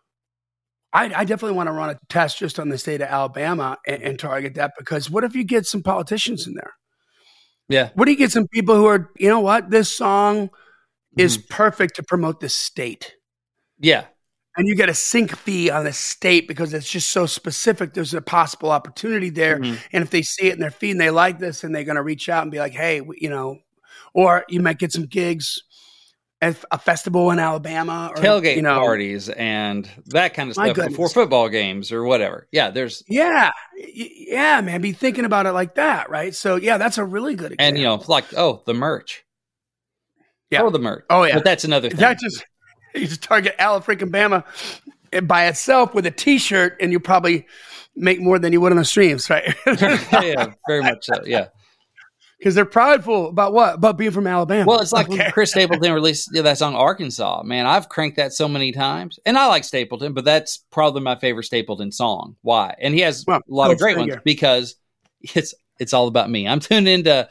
I, I definitely want to run a test just on the state of Alabama and, and target that, because what if you get some politicians in there? Yeah. What do you get some people who are, you know what, this song is mm. perfect to promote this state. Yeah. And you get a sync fee on the state because it's just so specific. There's a possible opportunity there. Mm-hmm. And if they see it in their feed and they like this, and they're going to reach out and be like, hey, you know, or you might get some gigs at a festival in Alabama. Or, tailgate you know, parties and that kind of stuff before football games or whatever. Yeah, there's. Yeah. Yeah, man. Be thinking about it like that, right? So, yeah, that's a really good example. And, you know, like, oh, the merch. Yeah. Or the merch. Oh, yeah. But that's another thing. That just. You just target Alla Freaking Bama by itself with a T-shirt, and you probably make more than you would on the streams, right? Yeah, very much so. Yeah. Because they're prideful about what? About being from Alabama. Well, it's like okay. when Chris Stapleton released that song Arkansas. Man, I've cranked that so many times. And I like Stapleton, but that's probably my favorite Stapleton song. Why? And he has well, a lot of great ones because it's it's all about me. I'm tuned into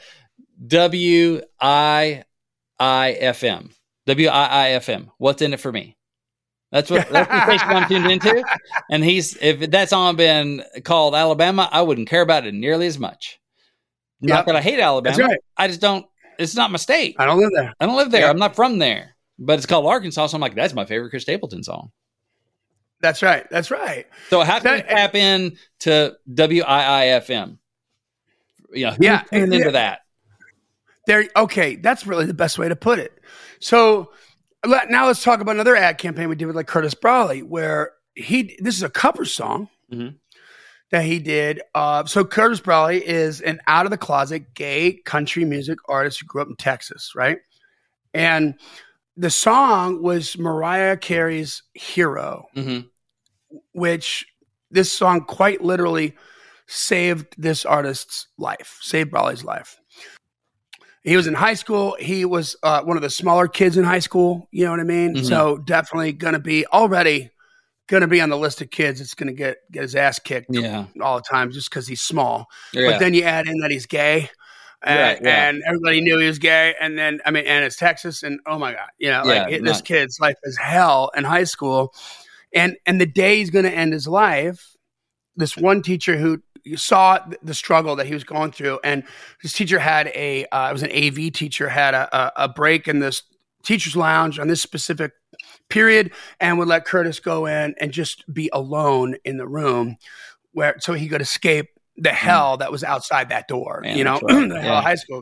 W I I F M. W I I F M. What's in it for me? That's what that's the station I'm tuned into. And he's if that song had been called Alabama, I wouldn't care about it nearly as much. Not yep. that I hate Alabama. That's right. I just don't. It's not my state. I don't live there. I don't live there. Yep. I'm not from there. But it's called Arkansas, so I'm like, that's my favorite Chris Stapleton song. That's right. That's right. So how can that, we tap in to W I I F M? You know, yeah, tune into that. There. Okay, that's really the best way to put it. So let, now let's talk about another ad campaign we did with like Curtis Brawley, where he. This is a cover song. Mm-hmm. That he did. Uh, so Curtis Brawley is an out of the closet gay country music artist who grew up in Texas, right? And the song was Mariah Carey's Hero, mm-hmm. which this song quite literally saved this artist's life, saved Brawley's life. He was in high school. He was uh, one of the smaller kids in high school. You know what I mean? Mm-hmm. So definitely going to be already going to be on the list of kids that's going to get get his ass kicked yeah. all the time just because he's small. Yeah. But then you add in that he's gay, and, right, yeah. and everybody knew he was gay. And then, I mean, and it's Texas, and oh my God, you know, yeah, like not- this kid's life is hell in high school. And and the day he's going to end his life, this one teacher who saw the struggle that he was going through, and this teacher had a, uh, it was an A V teacher, had a, a, a break in this teacher's lounge on this specific period, and would let Curtis go in and just be alone in the room where so he could escape the hell that was outside that door, Man, you know, right. the hell yeah. of high school.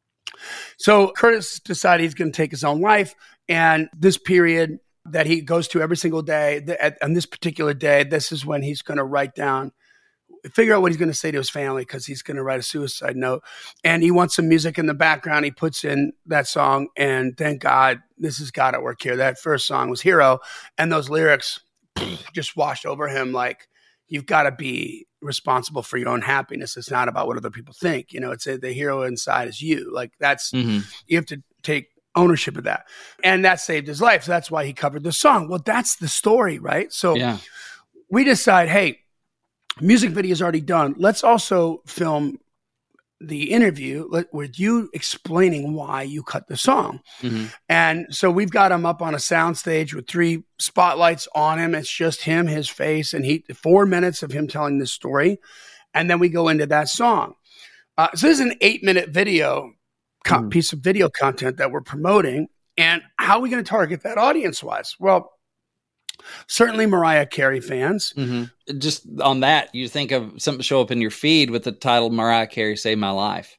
So Curtis decided he's going to take his own life. And this period that he goes to every single day, th- at, on this particular day, this is when he's going to write down, figure out what he's going to say to his family because he's going to write a suicide note. And he wants some music in the background. He puts in that song, and thank God this has got to work here. That first song was Hero, and those lyrics just washed over him like, you've got to be responsible for your own happiness. It's not about what other people think. You know, it's a, the hero inside is you. Like that's, mm-hmm. you have to take ownership of that. And that saved his life. So that's why he covered the song. Well, that's the story, right? So yeah. we decide, hey, music video is already done. Let's also film the interview with you explaining why you cut the song. Mm-hmm. And so we've got him up on a soundstage with three spotlights on him. It's just him, his face, and he four minutes of him telling this story. And then we go into that song. Uh, so this is an eight minute video co- mm-hmm. piece of video content that we're promoting. And how are we going to target that audience wise? Well, certainly Mariah Carey fans. Mm-hmm. Just on that, you think of something show up in your feed with the title Mariah Carey Saved My Life.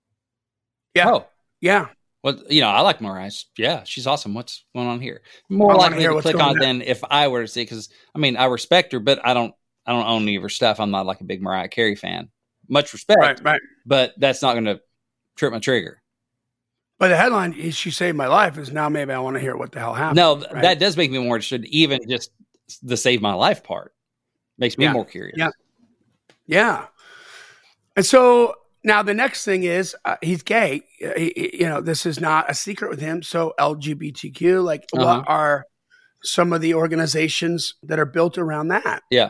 Yeah. Oh. Yeah. Well, you know, I like Mariah. Yeah, she's awesome. What's going on here? More likely to click on than if I were to see, because I mean, I respect her, but I don't I don't own any of her stuff. I'm not like a big Mariah Carey fan. Much respect, right, right. but that's not going to trip my trigger. But the headline is "She Saved My Life" is now maybe I want to hear what the hell happened. No, right? That does make me more interested. Even just the "Save My Life" part makes me yeah. more curious. Yeah, yeah. And so now the next thing is uh, he's gay. He, you know, this is not a secret with him. So L G B T Q, like, uh-huh. what are some of the organizations that are built around that? Yeah.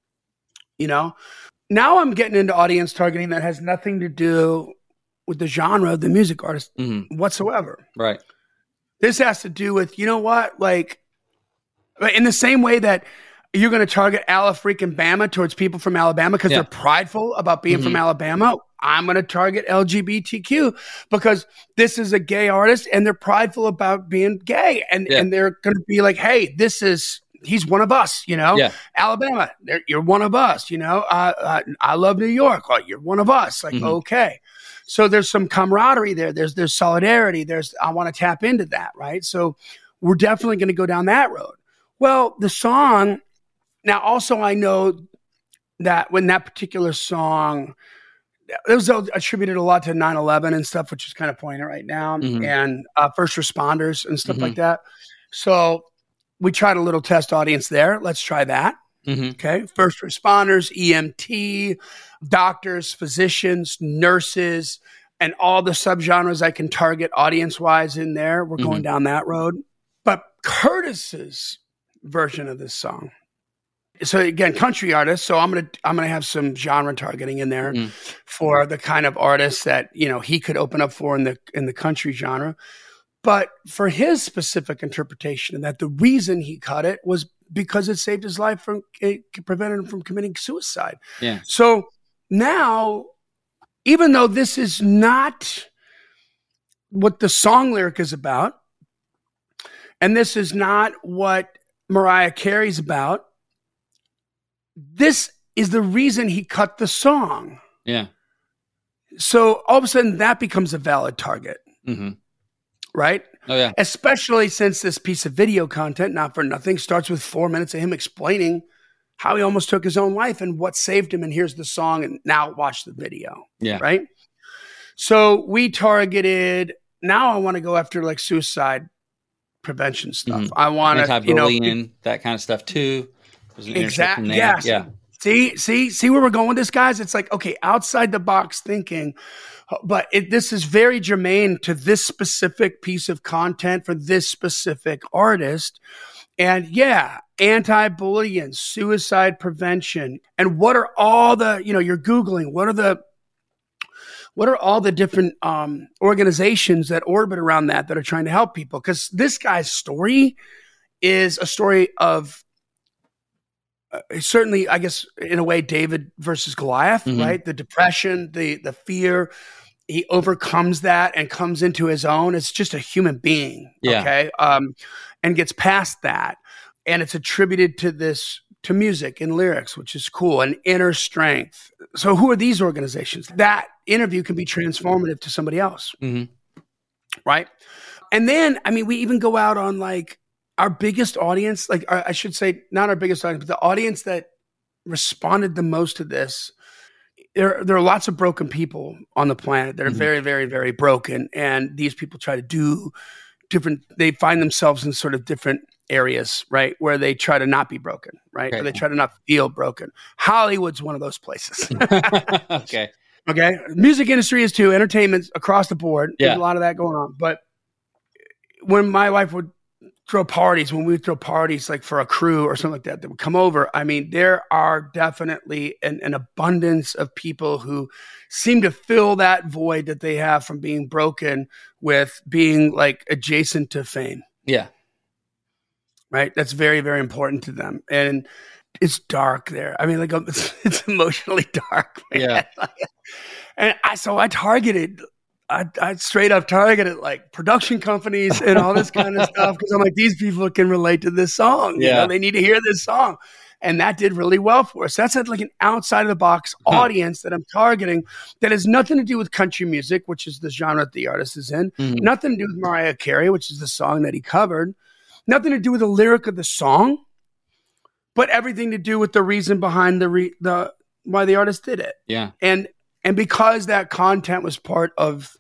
You know, now I'm getting into audience targeting that has nothing to do with the genre of the music artist mm-hmm. whatsoever. Right. This has to do with, you know what, like in the same way that you're going to target Ala freaking Bama towards people from Alabama because yeah. they're prideful about being mm-hmm. from Alabama. I'm going to target L G B T Q because this is a gay artist and they're prideful about being gay. And, yeah. and they're going to be like, hey, this is, he's one of us, you know, yeah. Alabama, you're one of us, you know, uh, uh, I love New York. Oh, you're one of us. Like, mm-hmm. okay. So there's some camaraderie there. There's, there's solidarity. There's, I want to tap into that. Right. So we're definitely going to go down that road. Well, the song now also, I know that when that particular song, it was attributed a lot to nine eleven and stuff, which is kind of poignant right now, mm-hmm. and uh, first responders and stuff mm-hmm. like that. So we tried a little test audience there. Let's try that. Mm-hmm. Okay. First responders, E M T, doctors, physicians, nurses, and all the subgenres I can target audience-wise in there. We're going mm-hmm. down that road. But Curtis's version of this song. So again, country artists. So I'm gonna I'm gonna have some genre targeting in there mm-hmm. for the kind of artists that you know he could open up for in the in the country genre. But for his specific interpretation, and that the reason he cut it was because it saved his life from it prevented him from committing suicide. Yeah. So now, even though this is not what the song lyric is about, and this is not what Mariah Carey's about, this is the reason he cut the song. Yeah. So all of a sudden that becomes a valid target. Mm-hmm. Right? Oh, yeah. Especially since this piece of video content, not for nothing, starts with four minutes of him explaining how he almost took his own life and what saved him. And here's the song. And now watch the video. Yeah. Right? So we targeted, now I want to go after like suicide prevention stuff. Mm-hmm. I want to, you know, that kind of stuff too. Exactly. Yes. Yeah. See, see, see where we're going with this, guys? It's like, okay, outside the box thinking, but it, this is very germane to this specific piece of content for this specific artist. And yeah, anti-bullying, suicide prevention. And what are all the, you know, you're Googling, what are the, what are all the different um, organizations that orbit around that that are trying to help people? Because this guy's story is a story of, Uh, certainly, I guess, in a way, David versus Goliath, mm-hmm. right? The depression, the the fear, he overcomes that and comes into his own. It's just a human being, yeah. okay? Um, and gets past that. And it's attributed to this, to music and lyrics, which is cool, and inner strength. So who are these organizations? That interview can be transformative to somebody else, mm-hmm. right? And then, I mean, we even go out on like, our biggest audience, like I should say, not our biggest audience, but the audience that responded the most to this, there, there are lots of broken people on the planet that are mm-hmm. very, very, very broken. And these people try to do different, they find themselves in sort of different areas, right? Where they try to not be broken, right? Okay. Or they try to not feel broken. Hollywood's one of those places. okay. Okay. Music industry is too, entertainment across the board. Yeah. There's a lot of that going on. But when my wife would throw parties, when we would throw parties like for a crew or something like that that would come over, I mean, there are definitely an, an abundance of people who seem to fill that void that they have from being broken with being like adjacent to fame. Yeah. Right? That's very, very important to them. And it's dark there. I mean, like it's, it's emotionally dark, man. Yeah. And I, so I targeted I, I straight up targeted like production companies and all this kind of stuff because I'm like, these people can relate to this song. Yeah. You know, they need to hear this song. And that did really well for us. That's like an outside of the box huh. audience that I'm targeting that has nothing to do with country music, which is the genre that the artist is in. Mm-hmm. Nothing to do with Mariah Carey, which is the song that he covered. Nothing to do with the lyric of the song, but everything to do with the reason behind the re- the why the artist did it. Yeah. And and because that content was part of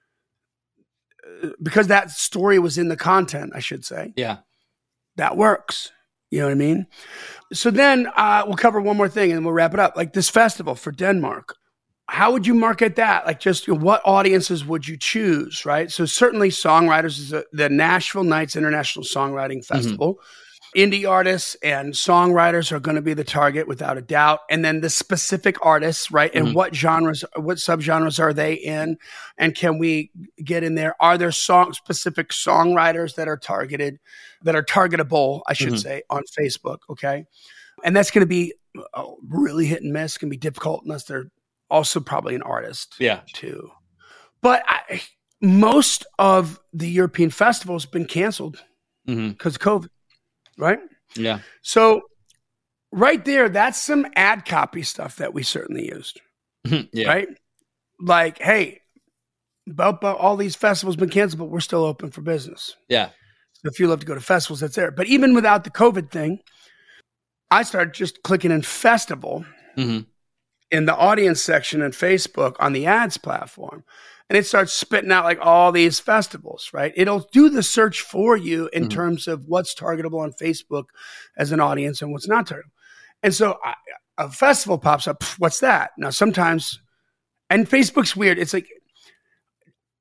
because that story was in the content, I should say. Yeah. That works. You know what I mean? So then uh, we'll cover one more thing and we'll wrap it up. Like this festival for Denmark. How would you market that? Like just you know, what audiences would you choose, right? So certainly songwriters is a, the Nashville Nights International Songwriting Festival. Mm-hmm. Indie artists and songwriters are going to be the target without a doubt. And then the specific artists, right? And mm-hmm. what genres, what subgenres are they in? And can we get in there? Are there song specific songwriters that are targeted, that are targetable, I should mm-hmm. say, on Facebook? Okay. And that's going to be oh, really hit and miss. It's going to be difficult unless they're also probably an artist yeah. too. But I, most of the European festivals have been canceled because mm-hmm. of COVID. Right? Yeah. So right there, that's some ad copy stuff that we certainly used. yeah. Right? Like, hey, but, but all these festivals have been canceled, but we're still open for business. Yeah. So if you love to go to festivals, that's there. But even without the COVID thing, I started just clicking in festival mm-hmm. in the audience section in Facebook on the ads platform. And it starts spitting out like all these festivals, right? It'll do the search for you in mm-hmm. terms of what's targetable on Facebook as an audience and what's not targetable. And so I, a festival pops up. What's that? Now, sometimes, and Facebook's weird. It's like,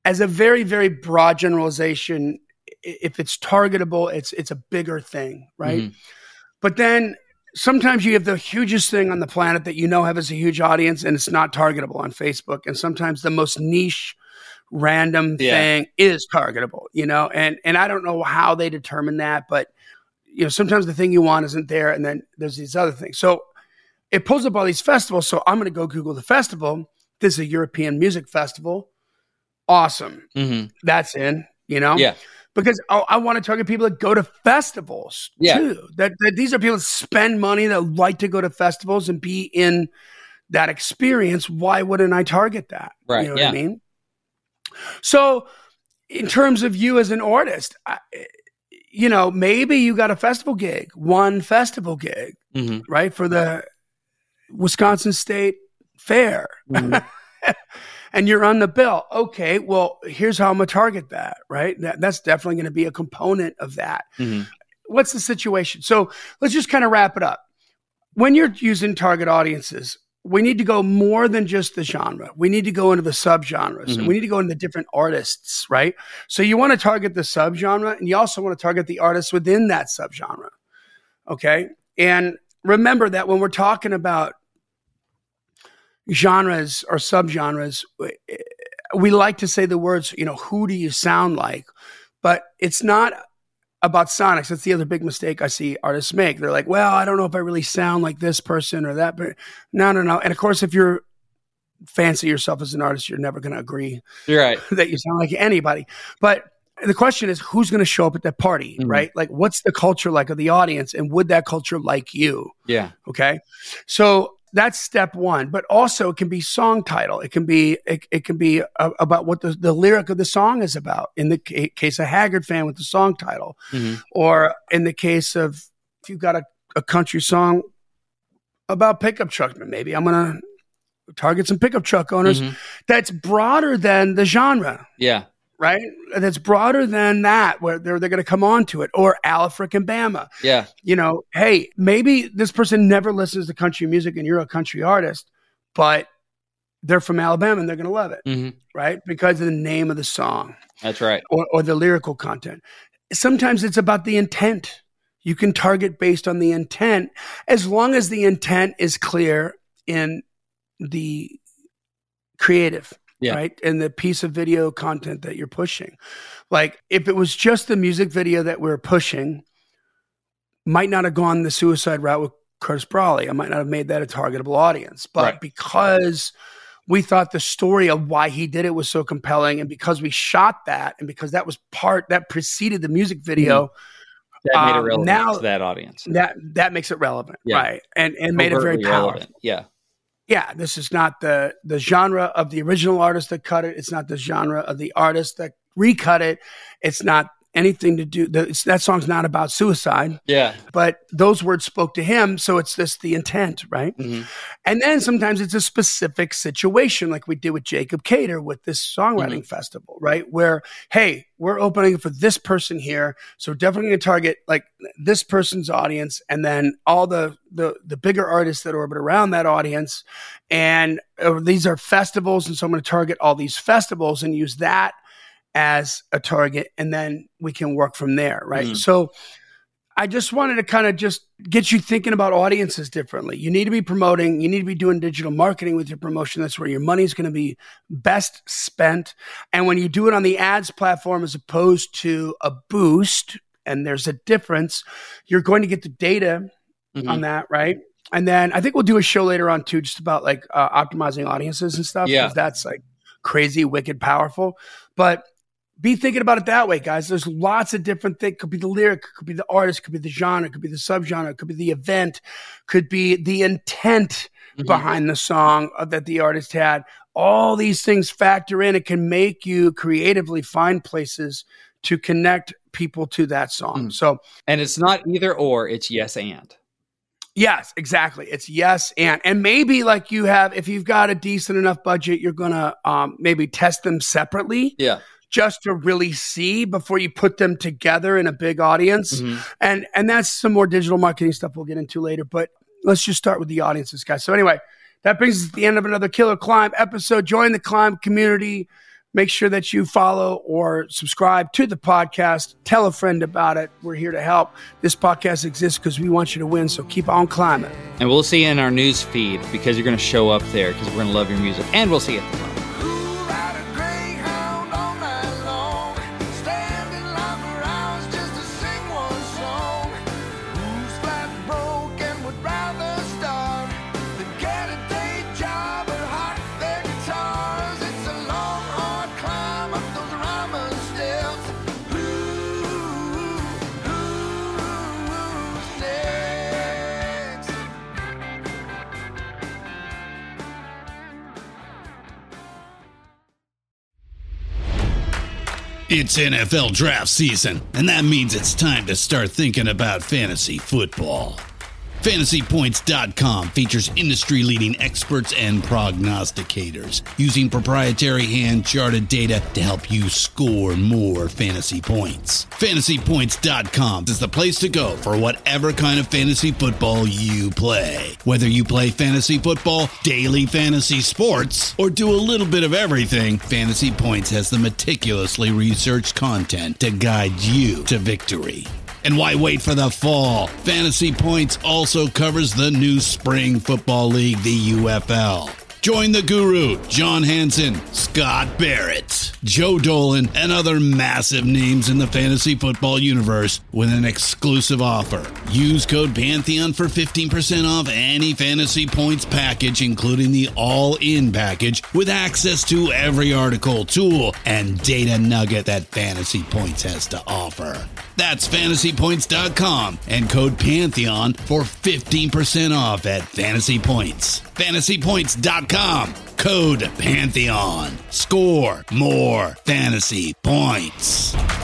as a very, very broad generalization, if it's targetable, it's it's a bigger thing, right? Mm-hmm. But then sometimes you have the hugest thing on the planet that you know has a huge audience and it's not targetable on Facebook. And sometimes the most niche, random yeah. thing is targetable, you know? And and I don't know how they determine that, but you know, sometimes the thing you want isn't there, and then there's these other things. So it pulls up all these festivals. So I'm going to go Google the festival. This is a European music festival. Awesome. Mm-hmm. That's in, you know? Yeah. Because I, I want to target people that go to festivals yeah. too. That, that these are people that spend money, that like to go to festivals and be in that experience. Why wouldn't I target that? Right. You know yeah. what I mean? So in terms of you as an artist, I, you know, maybe you got a festival gig, one festival gig, mm-hmm. right? For the Wisconsin State Fair. Mm-hmm. And you're on the bill. Okay, well, here's how I'm going to target that, right? That, that's definitely going to be a component of that. Mm-hmm. What's the situation? So let's just kind of wrap it up. When you're using target audiences, we need to go more than just the genre. We need to go into the subgenres. Mm-hmm. And we need to go into the different artists, right? So you want to target the subgenre, and you also want to target the artists within that subgenre, okay? And remember that when we're talking about genres or subgenres, we like to say the words, you know, who do you sound like? But it's not about sonics. That's the other big mistake I see artists make. They're like, well, I don't know if I really sound like this person or that. But no, no, no. And of course, if you're fancy yourself as an artist, you're never going to agree you're right. that you sound like anybody. But the question is, who's going to show up at that party, mm-hmm. right? Like, what's the culture like of the audience? And would that culture like you? Yeah. Okay. So that's step one, but also it can be song title. It can be it, it can be a, about what the, the lyric of the song is about. In the ca- case of Haggard Fan with the song title, mm-hmm. or in the case of if you've got a, a country song about pickup truck, maybe I'm gonna target some pickup truck owners. Mm-hmm. That's broader than the genre. Yeah. Right? That's broader than that, where they're, they're going to come on to it. Or Alfric and Bama. Yeah. You know, hey, maybe this person never listens to country music and you're a country artist, but they're from Alabama and they're going to love it, mm-hmm. right? Because of the name of the song. That's right. Or, or the lyrical content. Sometimes it's about the intent. You can target based on the intent, as long as the intent is clear in the creative. Yeah. Right. And the piece of video content that you're pushing. Like if it was just the music video that we're pushing, might not have gone the suicide route with Curtis Brawley. I might not have made that a targetable audience. But right. because we thought the story of why he did it was so compelling, and because we shot that, and because that was part that preceded the music video, mm-hmm. that made it relevant um, now, to that audience. That that makes it relevant. Yeah. Right. And and made Overtly it very powerful. Relevant. Yeah. Yeah, this is not the the genre of the original artist that cut it. It's not the genre of the artist that recut it. It's not anything to do. The, it's, that song's not about suicide. Yeah. But those words spoke to him. So it's this the intent, right? Mm-hmm. And then sometimes it's a specific situation, like we did with Jacob Cater with this songwriting mm-hmm. festival, right? Where, hey, we're opening for this person here. So we're definitely going to target like this person's audience, and then all the, the, the bigger artists that orbit around that audience. And uh, these are festivals. And so I'm going to target all these festivals and use that as a target, and then we can work from there, right? Mm. So I just wanted to kind of just get you thinking about audiences differently. You need to be promoting, you need to be doing digital marketing with your promotion. That's where your money is going to be best spent. And when you do it on the ads platform as opposed to a boost, and there's a difference, you're going to get the data mm-hmm. on that, right? And then I think we'll do a show later on too, just about like uh, optimizing audiences and stuff. Yeah. Because that's like crazy, wicked, powerful. But be thinking about it that way, guys. There's lots of different things. Could be the lyric, could be the artist, could be the genre, could be the subgenre, could be the event, could be the intent mm-hmm. behind the song that the artist had. All these things factor in. It can make you creatively find places to connect people to that song. Mm. So, and it's not either or, it's yes and. Yes, exactly. It's yes and. And maybe like you have, if you've got a decent enough budget, you're going to um, maybe test them separately. Yeah. Just to really see before you put them together in a big audience. Mm-hmm. And and that's some more digital marketing stuff we'll get into later. But let's just start with the audiences, guys. So anyway, that brings us to the end of another Killer Climb episode. Join the Climb community. Make sure that you follow or subscribe to the podcast. Tell a friend about it. We're here to help. This podcast exists because we want you to win, so keep on climbing. And we'll see you in our news feed because you're going to show up there because we're going to love your music. And we'll see you at the top. It's N F L draft season, and that means it's time to start thinking about fantasy football. Fantasy Points dot com features industry-leading experts and prognosticators using proprietary hand-charted data to help you score more fantasy points. Fantasy Points dot com is the place to go for whatever kind of fantasy football you play. Whether you play fantasy football, daily fantasy sports, or do a little bit of everything, Fantasy Points has the meticulously researched content to guide you to victory. And why wait for the fall? Fantasy Points also covers the new spring football league, the U F L. Join the guru, John Hansen, Scott Barrett, Joe Dolan, and other massive names in the fantasy football universe with an exclusive offer. Use code Pantheon for fifteen percent off any Fantasy Points package, including the all-in package, with access to every article, tool, and data nugget that Fantasy Points has to offer. That's Fantasy Points dot com and code Pantheon for fifteen percent off at Fantasy Points. Fantasy Points dot com, code Pantheon. Score more fantasy points.